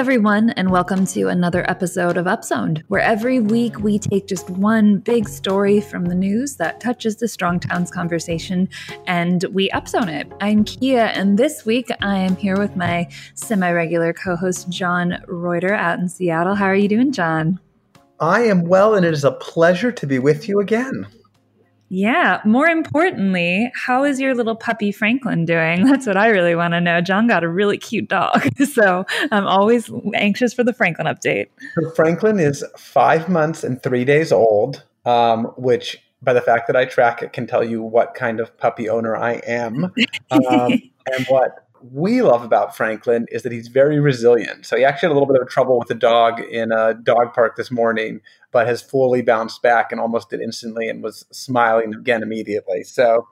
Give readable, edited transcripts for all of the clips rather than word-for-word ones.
everyone, and welcome to another episode of Upzoned, where every week we take just one big story from the news that touches the Strong Towns conversation and we upzone it. I'm Kia, and this week I am here with my semi-regular co-host John Reuter out in Seattle. How are you doing, John? I am well, and it is a pleasure to be with you again. Yeah. More importantly, how is your little puppy Franklin doing? That's what I really want to know. John got a really cute dog, so I'm always anxious for the Franklin update. So Franklin is 5 months and 3 days old, which by the fact that I track it can tell you what kind of puppy owner I am. And what we love about Franklin is that he's very resilient. So he actually had a little bit of trouble with a dog in a dog park this morning, but has fully bounced back and almost did instantly and was smiling again immediately. So,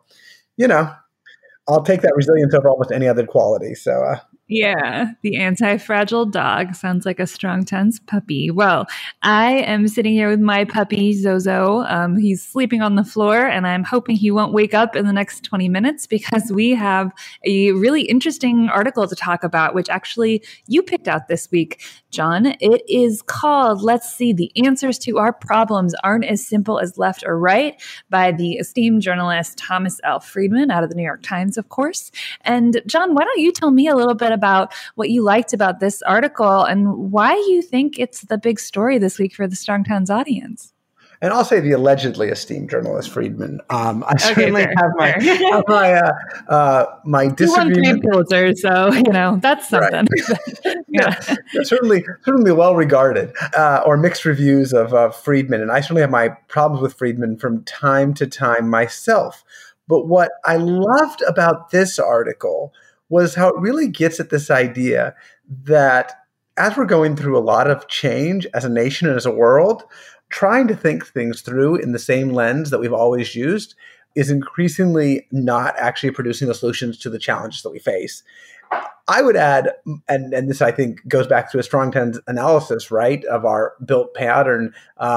I'll take that resilience over almost any other quality. So, yeah, the anti-fragile dog sounds like a Strong Towns puppy. Well, I am sitting here with my puppy, Zozo. He's sleeping on the floor, and I'm hoping he won't wake up in the next 20 minutes because we have a really interesting article to talk about, which actually you picked out this week, John. It is called, let's see, The Answers to Our Problems Aren't as Simple as Left or Right by the esteemed journalist Thomas L. Friedman out of the New York Times, of course. And John, why don't you tell me a little bit about what you liked about this article and why you think it's the big story this week for the Strong Towns audience? And I'll say the allegedly esteemed journalist Friedman. I certainly have my disagreement. He won 3 Pulitzer, so that's something. Right. yeah, certainly well regarded, or mixed reviews of Friedman. And I certainly have my problems with Friedman from time to time myself. But what I loved about this article was how it really gets at this idea that as we're going through a lot of change as a nation and as a world, trying to think things through in the same lens that we've always used is increasingly not actually producing the solutions to the challenges that we face. I would add, and this I think goes back to a Strong Towns analysis, right, of our built pattern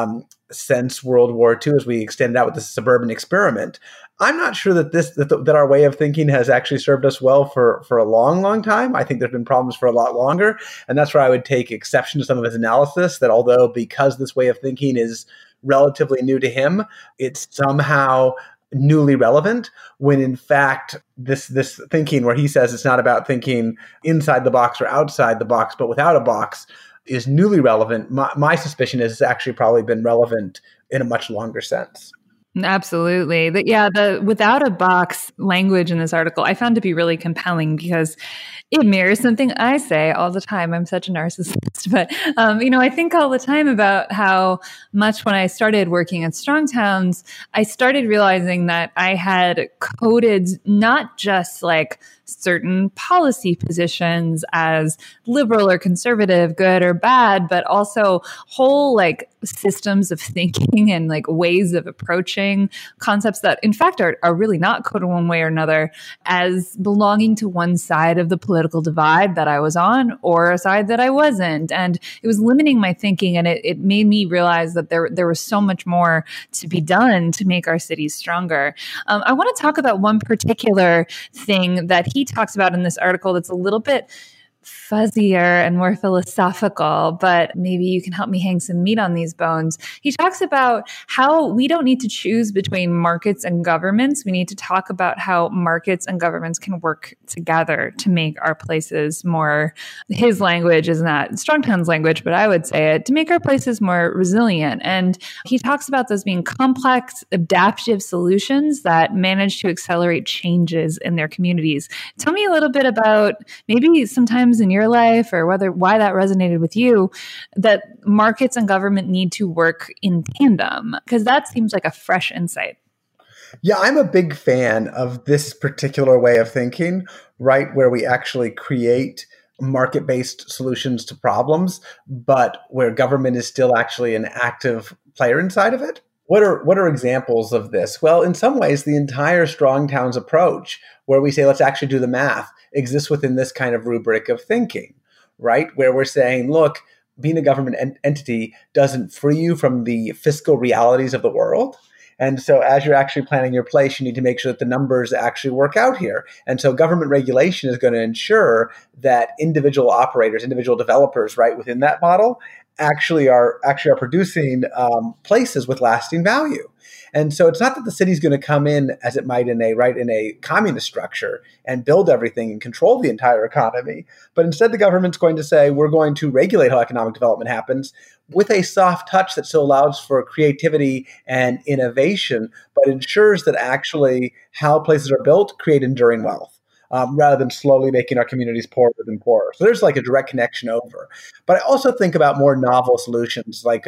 since World War II as we extended out with the suburban experiment. I'm not sure that that our way of thinking has actually served us well for a long, long time. I think there's been problems for a lot longer. And that's where I would take exception to some of his analysis, that although because this way of thinking is relatively new to him, it's somehow newly relevant, when in fact this thinking where he says it's not about thinking inside the box or outside the box, but without a box, is newly relevant. My suspicion is it's actually probably been relevant in a much longer sense. Absolutely. The without a box language in this article I found to be really compelling because it mirrors something I say all the time. I'm such a narcissist, but I think all the time about how much when I started working at Strong Towns, I started realizing that I had coded not just like certain policy positions as liberal or conservative, good or bad, but also whole like systems of thinking and like ways of approaching concepts that in fact are really not coded one way or another as belonging to one side of the political divide that I was on or a side that I wasn't. And it was limiting my thinking, and it made me realize that there was so much more to be done to make our cities stronger. I want to talk about one particular thing that he talks about in this article that's a little bit fuzzier and more philosophical, but maybe you can help me hang some meat on these bones. He talks about how we don't need to choose between markets and governments. We need to talk about how markets and governments can work together to make our places more, his language is not Strong Towns language, but I would say it, to make our places more resilient. And he talks about those being complex, adaptive solutions that manage to accelerate changes in their communities. Tell me a little bit about maybe sometimes in your life or why that resonated with you, that markets and government need to work in tandem, because that seems like a fresh insight. Yeah, I'm a big fan of this particular way of thinking, right, where we actually create market-based solutions to problems, but where government is still actually an active player inside of it. What are examples of this? Well, in some ways, the entire Strong Towns approach, where we say, let's actually do the math, exists within this kind of rubric of thinking, right? Where we're saying, look, being a government entity doesn't free you from the fiscal realities of the world. And so as you're actually planning your place, you need to make sure that the numbers actually work out here. And so government regulation is going to ensure that individual operators, individual developers, right, within that model actually are producing places with lasting value. And so it's not that the city's going to come in as it might in a communist structure and build everything and control the entire economy, but instead the government's going to say we're going to regulate how economic development happens with a soft touch that still allows for creativity and innovation, but ensures that actually how places are built create enduring wealth. Rather than slowly making our communities poorer and poorer. So there's like a direct connection over. But I also think about more novel solutions. Like,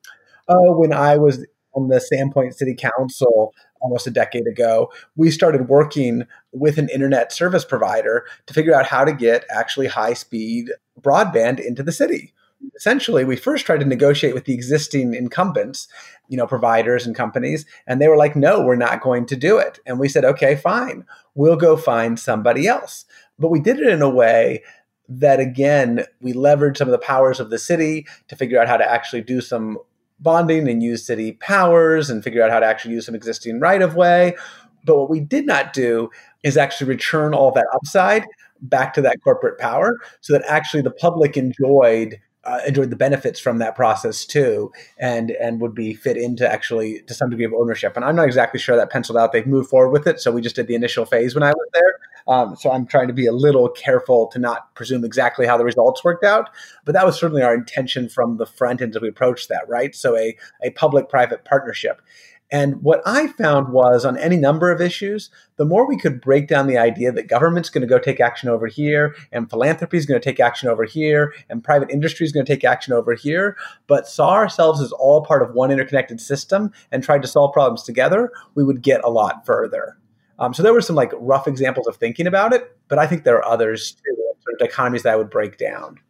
when I was on the Sandpoint City Council almost a decade ago, we started working with an internet service provider to figure out how to get actually high-speed broadband into the city. Essentially, we first tried to negotiate with the existing incumbents, providers and companies, and they were like, no, we're not going to do it. And we said, okay, fine, we'll go find somebody else. But we did it in a way that, again, we leveraged some of the powers of the city to figure out how to actually do some bonding and use city powers and figure out how to actually use some existing right-of-way. But what we did not do is actually return all that upside back to that corporate power so that actually the public enjoyed the benefits from that process too, and would be fit into actually to some degree of ownership. And I'm not exactly sure that penciled out. They've moved forward with it. So we just did the initial phase when I was there. So I'm trying to be a little careful to not presume exactly how the results worked out. But that was certainly our intention from the front end as we approached that, right? So a public-private partnership. And what I found was on any number of issues, the more we could break down the idea that government's going to go take action over here, and philanthropy is going to take action over here, and private industry is going to take action over here, but saw ourselves as all part of one interconnected system and tried to solve problems together, we would get a lot further. So there were some like rough examples of thinking about it, but I think there are others too, sort of dichotomies that I would break down.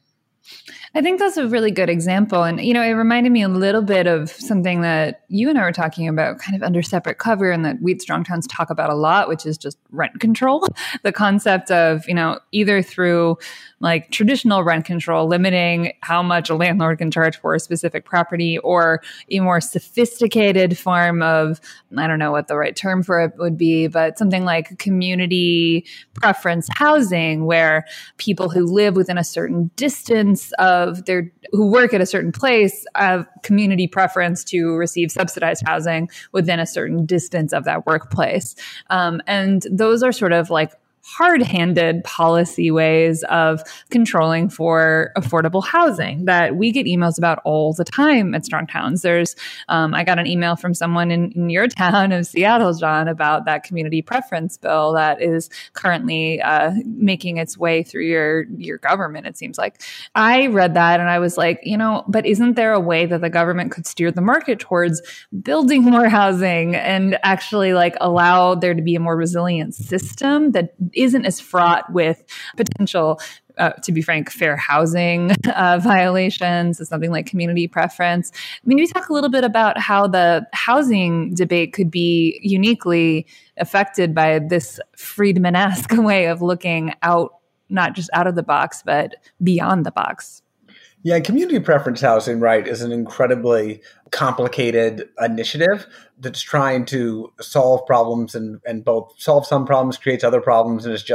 I think that's a really good example. And, it reminded me a little bit of something that you and I were talking about kind of under separate cover and that we at Strong Towns talk about a lot, which is just rent control. The concept of, either through like traditional rent control, limiting how much a landlord can charge for a specific property, or a more sophisticated form of, I don't know what the right term for it would be, but something like community preference housing, where people who live within a certain distance who work at a certain place have community preference to receive subsidized housing within a certain distance of that workplace. And those are sort of like hard-handed policy ways of controlling for affordable housing that we get emails about all the time at Strong Towns. I got an email from someone in your town of Seattle, John, about that community preference bill that is currently making its way through your government, it seems like. I read that and I was like, but isn't there a way that the government could steer the market towards building more housing and actually like allow there to be a more resilient system that isn't as fraught with potential, to be frank, fair housing violations as something like community preference? Maybe talk a little bit about how the housing debate could be uniquely affected by this Friedman-esque way of looking out, not just out of the box, but beyond the box. Yeah, community preference housing, right, is an incredibly complicated initiative that's trying to solve problems and both solve some problems, creates other problems, and it's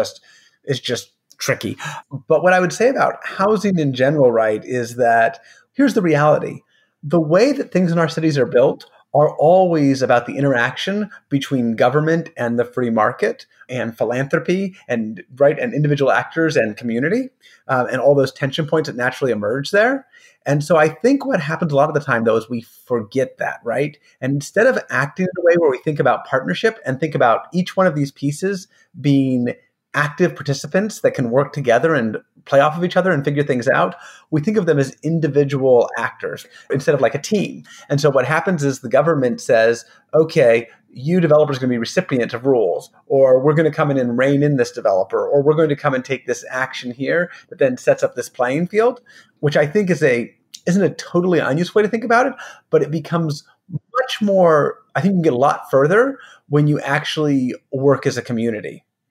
just tricky. But what I would say about housing in general, right, is that here's the reality. The way that things in our cities are built are always about the interaction between government and the free market and philanthropy and individual actors and community and all those tension points that naturally emerge there. And so I think what happens a lot of the time, though, is we forget that, right? And instead of acting in a way where we think about partnership and think about each one of these pieces being active participants that can work together and play off of each other and figure things out, we think of them as individual actors instead of like a team. And so what happens is the government says, okay, you developers are going to be recipients of rules, or we're going to come in and rein in this developer, or we're going to come and take this action here that then sets up this playing field, which I think isn't a totally unuseful way to think about it, but it becomes much more, I think you can get a lot further when you actually work as a community.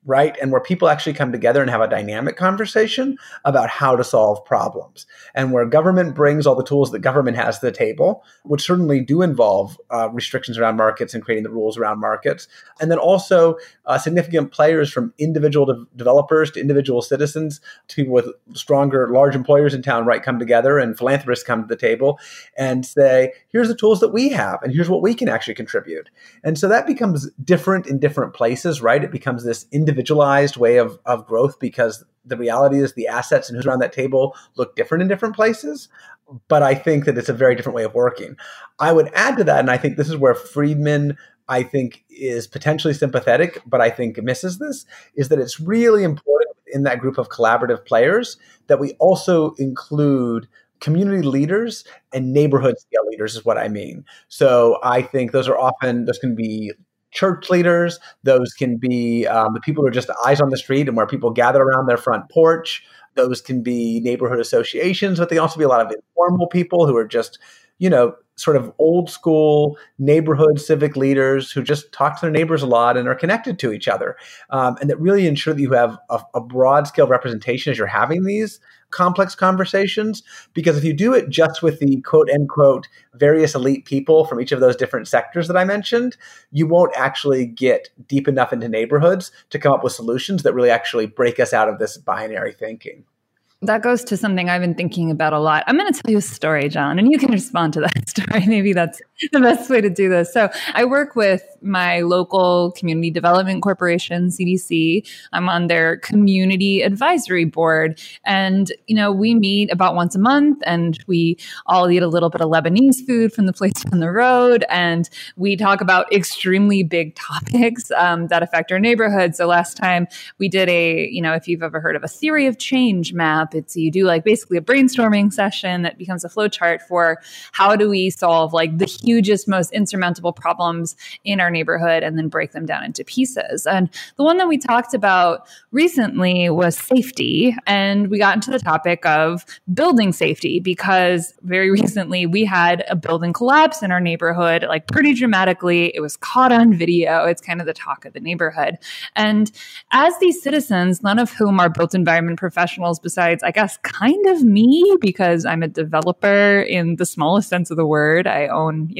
right? And where people actually come together and have a dynamic conversation about how to solve problems. And where government brings all the tools that government has to the table, which certainly do involve restrictions around markets and creating the rules around markets. And then also significant players from individual developers to individual citizens to people with stronger, large employers in town, right, come together, and philanthropists come to the table and say, here's the tools that we have and here's what we can actually contribute. And so that becomes different in different places, right? It becomes this individualized way of growth because the reality is the assets and who's around that table look different in different places. But I think that it's a very different way of working. I would add to that, and I think this is where Friedman, I think, is potentially sympathetic, but I think misses this, is that it's really important in that group of collaborative players that we also include community leaders and neighborhood scale leaders is what I mean. So I think those can be church leaders, those can be the people who are just eyes on the street and where people gather around their front porch. Those can be neighborhood associations, but they also be a lot of informal people who are just, sort of old school neighborhood civic leaders who just talk to their neighbors a lot and are connected to each other. And that really ensure that you have a broad scale representation as you're having these complex conversations. Because if you do it just with the quote unquote various elite people from each of those different sectors that I mentioned, you won't actually get deep enough into neighborhoods to come up with solutions that really actually break us out of this binary thinking. That goes to something I've been thinking about a lot. I'm going to tell you a story, John, and you can respond to that story. Maybe that's the best way to do this. So I work with my local community development corporation, CDC. I'm on their community advisory board. And, we meet about once a month and we all eat a little bit of Lebanese food from the place on the road. And we talk about extremely big topics that affect our neighborhood. So last time we did if you've ever heard of a theory of change map, you do basically a brainstorming session that becomes a flowchart for how do we solve the hugest, most insurmountable problems in our neighborhood and then break them down into pieces. And the one that we talked about recently was safety. And we got into the topic of building safety because very recently we had a building collapse in our neighborhood, pretty dramatically. It was caught on video. It's kind of the talk of the neighborhood. And as these citizens, none of whom are built environment professionals besides, I guess, kind of me, because I'm a developer in the smallest sense of the word. I own,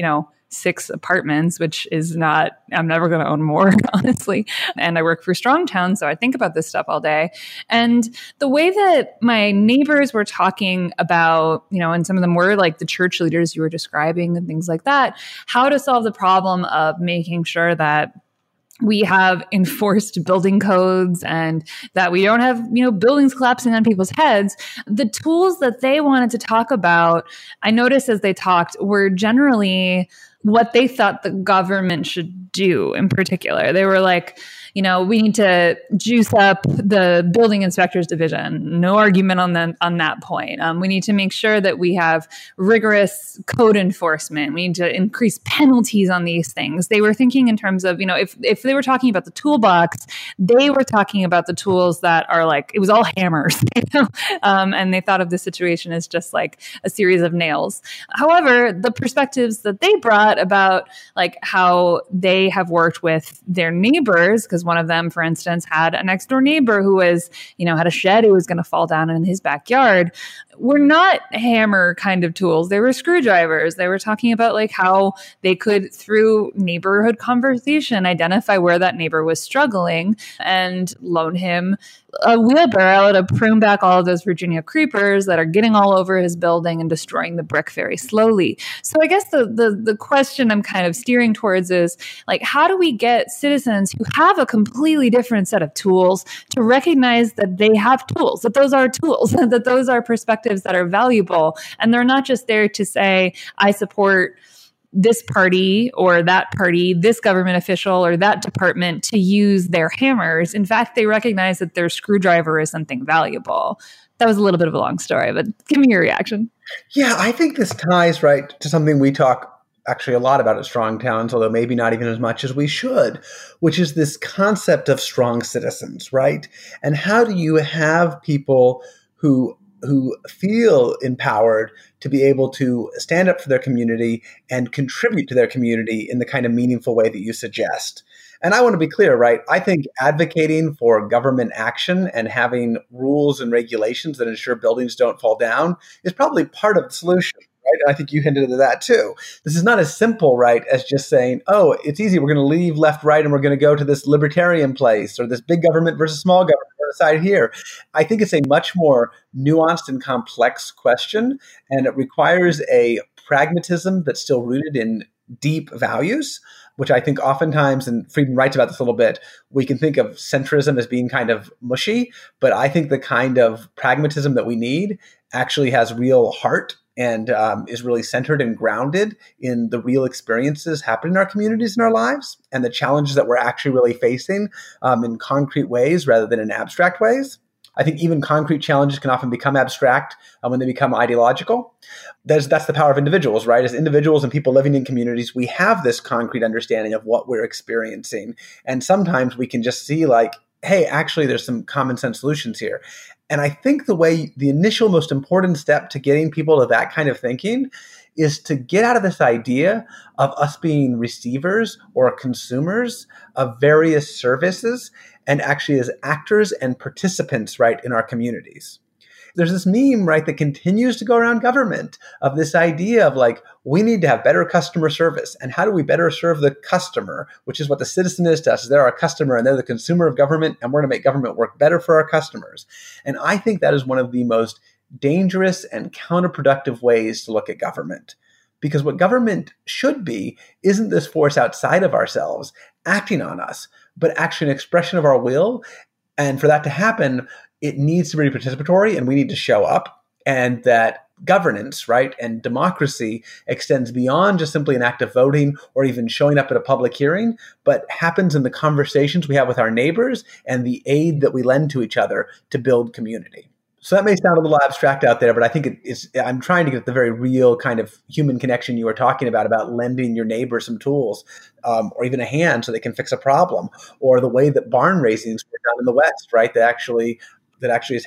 6 apartments, which is I'm never going to own more, honestly. And I work for Strongtown, so I think about this stuff all day. And the way that my neighbors were talking about, and some of them were the church leaders you were describing and things like that, how to solve the problem of making sure that we have enforced building codes and that we don't have, buildings collapsing on people's heads. The tools that they wanted to talk about, I noticed as they talked, were generally what they thought the government should do in particular. They were we need to juice up the building inspectors division. No argument on that point. We need to make sure that we have rigorous code enforcement. We need to increase penalties on these things. They were thinking in terms of, if they were talking about the toolbox, they were talking about the tools that are it was all hammers, and they thought of the situation as just a series of nails. However, the perspectives that they brought about how they have worked with their neighbors, because one of them, for instance, had a next door neighbor who was, had a shed who was going to fall down in his backyard, were not hammer kind of tools. They were screwdrivers. They were talking about how they could, through neighborhood conversation, identify where that neighbor was struggling and loan him a wheelbarrow to prune back all of those Virginia creepers that are getting all over his building and destroying the brick very slowly. So I guess the question I'm kind of steering towards is how do we get citizens who have a completely different set of tools to recognize that they have tools, that those are tools, that those are perspectives that are valuable, and they're not just there to say, I support this party or that party, this government official or that department to use their hammers. In fact, they recognize that their screwdriver is something valuable. That was a little bit of a long story, but give me your reaction. Yeah, I think this ties right to something we talk actually a lot about at Strong Towns, although maybe not even as much as we should, which is this concept of strong citizens, right? And how do you have people who feel empowered to be able to stand up for their community and contribute to their community in the kind of meaningful way that you suggest? And I want to be clear, right? I think advocating for government action and having rules and regulations that ensure buildings don't fall down is probably part of the solution. Right? And I think you hinted at that too. This is not as simple, right, as just saying, oh, it's easy. We're going to leave left, right, and we're going to go to this libertarian place or this big government versus small government. Side here. I think it's a much more nuanced and complex question, and it requires a pragmatism that's still rooted in deep values, which I think oftentimes, and Friedman writes about this a little bit, we can think of centrism as being kind of mushy, but I think the kind of pragmatism that we need actually has real heart and is really centered and grounded in the real experiences happening in our communities and our lives and the challenges that we're actually really facing in concrete ways rather than in abstract ways. I think even concrete challenges can often become abstract when they become ideological. That's the power of individuals, right? As individuals and people living in communities, we have this concrete understanding of what we're experiencing. And sometimes we can just see like, hey, actually, there's some common sense solutions here. And I think the initial most important step to getting people to that kind of thinking is to get out of this idea of us being receivers or consumers of various services and actually as actors and participants, right, in our communities. There's this meme, right, that continues to go around government of this idea of like, we need to have better customer service. And how do we better serve the customer, which is what the citizen is to us. They're our customer and they're the consumer of government, and we're going to make government work better for our customers. And I think that is one of the most dangerous and counterproductive ways to look at government. Because what government should be isn't this force outside of ourselves acting on us, but actually an expression of our will. And for that to happen, it needs to be participatory and we need to show up, and that governance, right, and democracy extends beyond just simply an act of voting or even showing up at a public hearing, but happens in the conversations we have with our neighbors and the aid that we lend to each other to build community. So that may sound a little abstract out there, but I think I'm trying to get the very real kind of human connection you were talking about lending your neighbor some tools or even a hand so they can fix a problem, or the way that barn raisings were done in the West, right, that actually is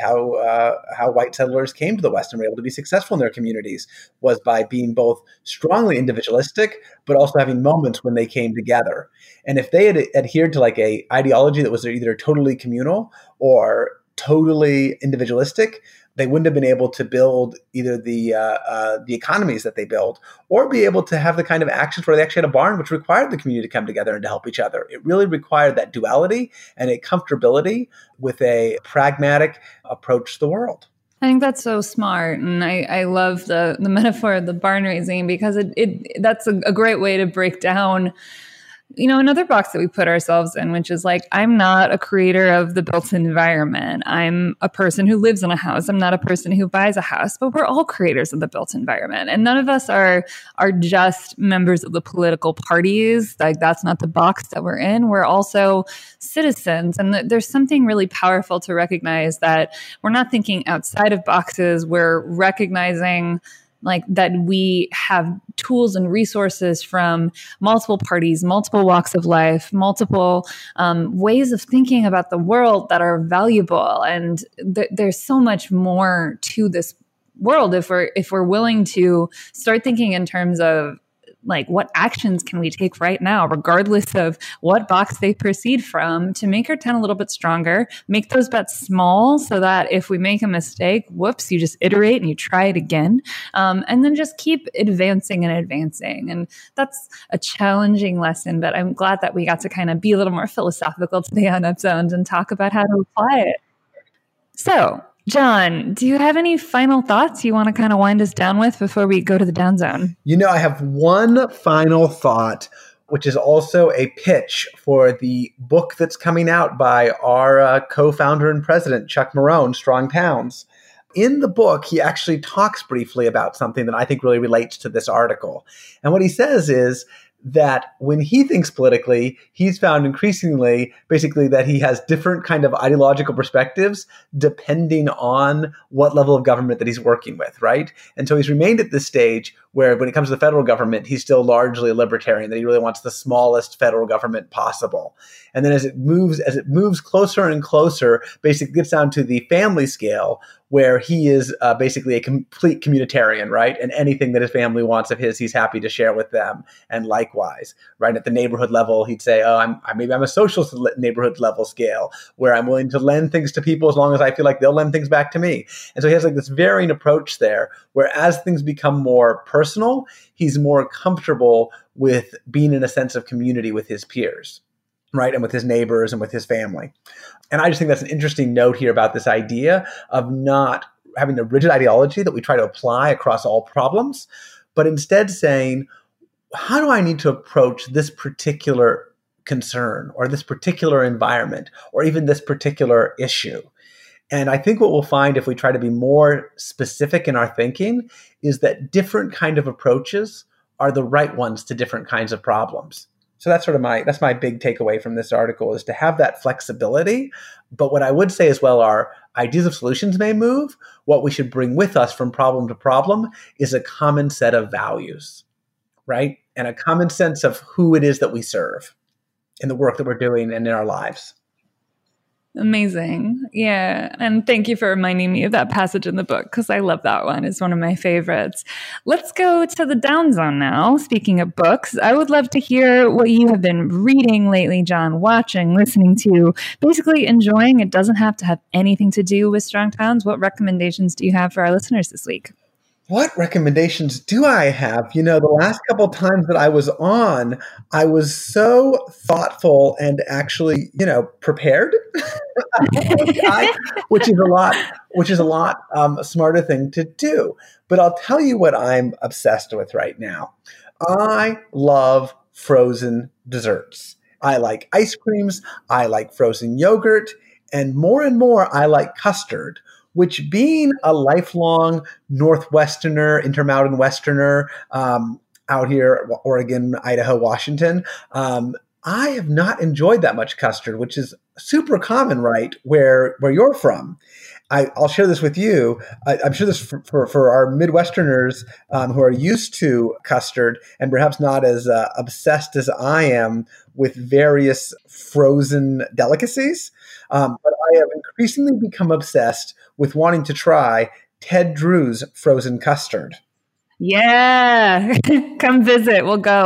how white settlers came to the West and were able to be successful in their communities, was by being both strongly individualistic, but also having moments when they came together. And if they had adhered to like a ideology that was either totally communal or totally individualistic, they wouldn't have been able to build either the economies that they build, or be able to have the kind of actions where they actually had a barn, which required the community to come together and to help each other. It really required that duality and a comfortability with a pragmatic approach to the world. I think that's so smart. And I love the metaphor of the barn raising, because that's a great way to break down another box that we put ourselves in, which is like, I'm not a creator of the built environment. I'm a person who lives in a house. I'm not a person who buys a house, but we're all creators of the built environment. And none of us are just members of the political parties. Like, that's not the box that we're in. We're also citizens. And there's something really powerful to recognize that we're not thinking outside of boxes. We're recognizing like that we have tools and resources from multiple parties, multiple walks of life, multiple ways of thinking about the world that are valuable. And there's so much more to this world if we're willing to start thinking in terms of like, what actions can we take right now, regardless of what box they proceed from, to make our tent a little bit stronger, make those bets small so that if we make a mistake, whoops, you just iterate and you try it again. And then just keep advancing and advancing. And that's a challenging lesson, but I'm glad that we got to kind of be a little more philosophical today on Upzoned and talk about how to apply it. So, John, do you have any final thoughts you want to kind of wind us down with before we go to the down zone? I have one final thought, which is also a pitch for the book that's coming out by our co-founder and president, Chuck Marohn, Strong Towns. In the book, he actually talks briefly about something that I think really relates to this article. And what he says is that when he thinks politically, he's found increasingly basically that he has different kind of ideological perspectives depending on what level of government that he's working with, right? And so he's remained at this stage where when it comes to the federal government, he's still largely a libertarian, that he really wants the smallest federal government possible. And then as it moves closer and closer, basically gets down to the family scale, where he is basically a complete communitarian, right? And anything that his family wants of his, he's happy to share with them. And likewise, right, at the neighborhood level, he'd say, oh, maybe I'm a social neighborhood level scale where I'm willing to lend things to people as long as I feel like they'll lend things back to me. And so he has like this varying approach there, where as things become more personal, he's more comfortable with being in a sense of community with his peers, right? And with his neighbors and with his family. And I just think that's an interesting note here about this idea of not having a rigid ideology that we try to apply across all problems, but instead saying, how do I need to approach this particular concern or this particular environment or even this particular issue? And I think what we'll find if we try to be more specific in our thinking is that different kind of approaches are the right ones to different kinds of problems. So that's sort of my big takeaway from this article, is to have that flexibility. But what I would say as well are ideas of solutions may move. What we should bring with us from problem to problem is a common set of values, right? And a common sense of who it is that we serve in the work that we're doing and in our lives. Amazing. Yeah. And thank you for reminding me of that passage in the book, because I love that one. It's one of my favorites. Let's go to the down zone now. Speaking of books, I would love to hear what you have been reading lately, John, watching, listening to, basically enjoying. It doesn't have to have anything to do with Strong Towns. What recommendations do you have for our listeners this week? What recommendations do I have? You know, the last couple of times that I was on, I was so thoughtful and actually, prepared, which is a lot smarter thing to do. But I'll tell you what I'm obsessed with right now. I love frozen desserts. I like ice creams. I like frozen yogurt. And more, I like custard, which, being a lifelong Northwesterner, Intermountain Westerner, out here, Oregon, Idaho, Washington, I have not enjoyed that much custard, which is super common, right, where you're from. I'll share this with you. I'm sure this for our Midwesterners who are used to custard and perhaps not as obsessed as I am with various frozen delicacies. But I have increasingly become obsessed with wanting to try Ted Drew's frozen custard. Yeah. Come visit. We'll go.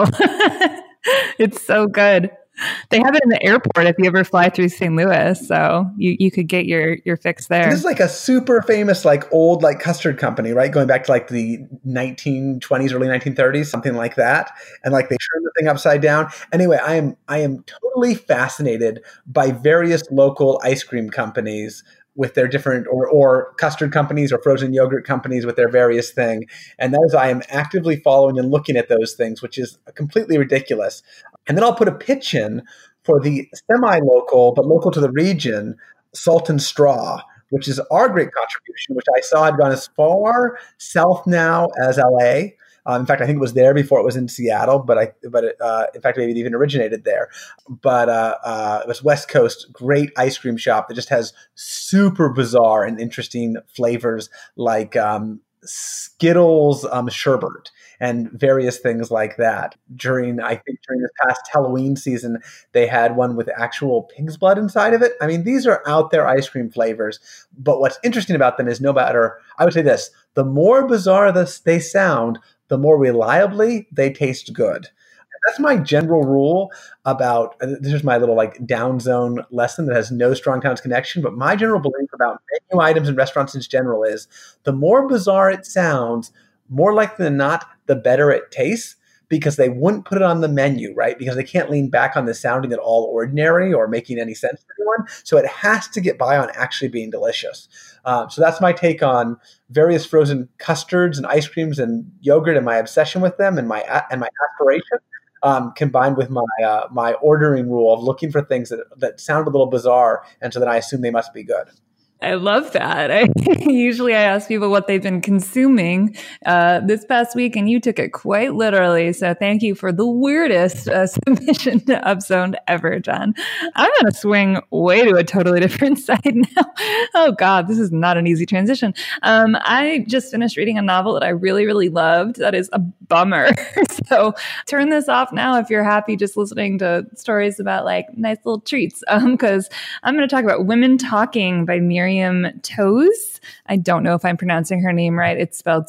It's so good. They have it in the airport if you ever fly through St. Louis. So you could get your fix there. This is like a super famous, old custard company, right? Going back to the 1920s, early 1930s, something like that. And they turn the thing upside down. Anyway, I am totally fascinated by various local ice cream companies with their different, or custard companies or frozen yogurt companies with their various thing. And that is, I am actively following and looking at those things, which is completely ridiculous. And then I'll put a pitch in for the semi-local, but local to the region, Salt and Straw, which is our great contribution, which I saw had gone as far south now as LA. In fact, I think it was there before it was in Seattle, but in fact, maybe it even originated there. But it was West Coast, great ice cream shop that just has super bizarre and interesting flavors like Skittles sherbet and various things like that. During this past Halloween season, they had one with actual pig's blood inside of it. I mean, these are out there ice cream flavors. But what's interesting about them is, no matter, I would say this, the more bizarre they sound, the more reliably they taste good. That's my general rule about, this is my little down zone lesson that has no Strong Towns connection, but my general belief about menu items and restaurants in general is, the more bizarre it sounds, more likely than not, the better it tastes, because they wouldn't put it on the menu, right? Because they can't lean back on the sounding at all ordinary or making any sense to anyone. So it has to get by on actually being delicious. So that's my take on various frozen custards and ice creams and yogurt and my obsession with them and my aspiration, combined with my ordering rule of looking for things that sound a little bizarre, and so then I assume they must be good. I love that. Usually I ask people what they've been consuming this past week, and you took it quite literally. So thank you for the weirdest submission to Upzoned ever, John. I'm going to swing way to a totally different side now. Oh God, this is not an easy transition. I just finished reading a novel that I really, really loved. That is a bummer. So turn this off now if you're happy just listening to stories about nice little treats. Because I'm going to talk about Women Talking by Miriam Miriam Toews. I don't know if I'm pronouncing her name right. It's spelled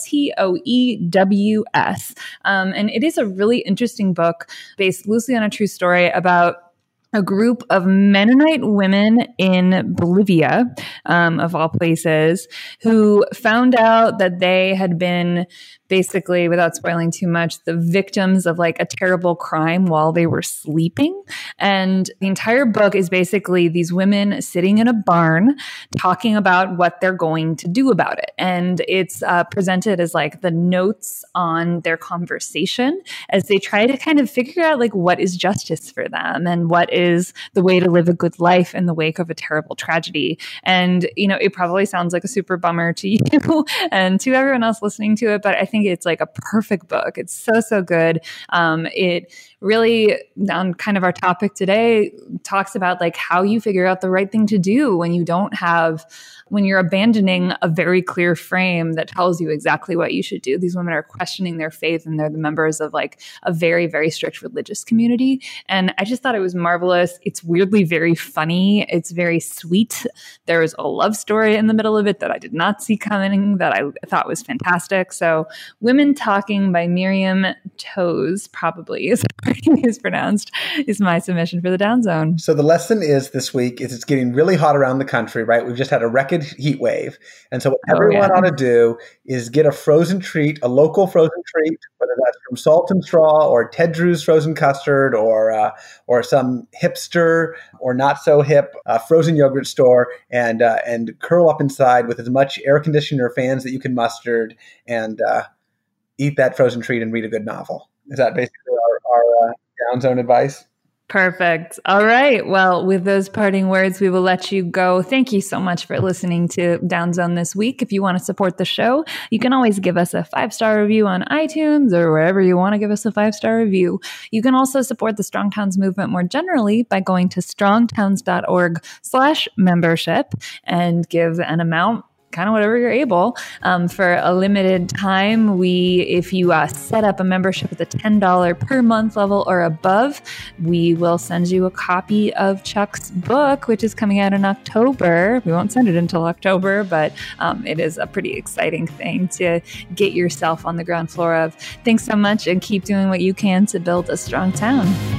Toews. And it is a really interesting book based loosely on a true story about a group of Mennonite women in Bolivia, of all places, who found out that they had been basically, without spoiling too much, the victims of like a terrible crime while they were sleeping. And the entire book is basically these women sitting in a barn talking about what they're going to do about it. And it's presented as like the notes on their conversation as they try to kind of figure out like what is justice for them and what is the way to live a good life in the wake of a terrible tragedy. And, you know, it probably sounds like a super bummer to you and to everyone else listening to it, but I think it's like a perfect book. It's so, so good. It really, on kind of our topic today, talks about like how you figure out the right thing to do when you're abandoning a very clear frame that tells you exactly what you should do. These women are questioning their faith, and they're the members of like a very, very strict religious community. And I just thought it was marvelous. It's weirdly very funny. It's very sweet. There is a love story in the middle of it that I did not see coming that I thought was fantastic. So Women Talking by Miriam Toews, probably is how her name is pronounced, is my submission for the Down Zone. So the lesson is this week is it's getting really hot around the country, right? We've just had a record heat wave. And so what everyone ought to do is get a frozen treat, a local frozen treat, whether that's from Salt and Straw or Ted Drew's frozen custard or some hipster or not so hip frozen yogurt store, and curl up inside with as much air conditioner or fans that you can muster and eat that frozen treat and read a good novel. Is that basically our Down Zone advice? Perfect. All right. Well, with those parting words, we will let you go. Thank you so much for listening to Down Zone this week. If you want to support the show, you can always give us a 5-star review on iTunes or wherever you want to give us a 5-star review. You can also support the Strong Towns movement more generally by going to strongtowns.org/membership and give an amount, kind of whatever you're able. For a limited time, if you set up a membership at the $10 per month level or above, we will send you a copy of Chuck's book, which is coming out in October. We won't send it until October, but it is a pretty exciting thing to get yourself on the ground floor of. Thanks so much, and keep doing what you can to build a strong town.